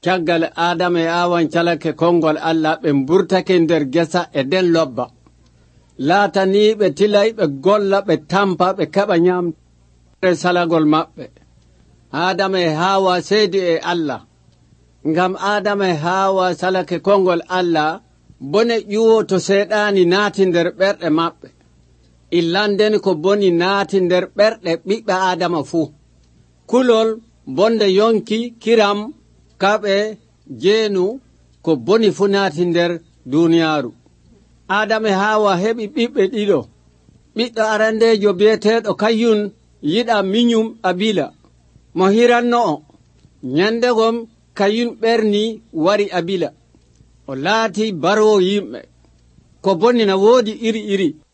caggal Adama e awan calake kongol Allah ɓe mburtake nder gesa e den lobba laatani ɓe tilay ɓe golla ɓe tampa ɓe keɓa nyamre salagol maɓɓe. Adama e Hawa seedi e Allah ngam Adama e Hawa salake kongol Allah bone ƴuwo to seeɗani naati nder ɓerɗe maɓɓe illanden ko boni naati nder ɓerɗe ɓiɓɓe Adama fuu. Kulol bonde yonki kiram kaɓe jeenu ko boni fu naati nder duniyaaru. Adama e Hawa heɓi ɓiɓɓe ɗiɗo. Ɓiɗɗo arandejo biyeteɗo Kayyun yiɗa minyum Abila mo hiranno o. Nyandegom Kayyun ɓerni wari Abila o laati barowo yimɓe ko bonni na woodi iri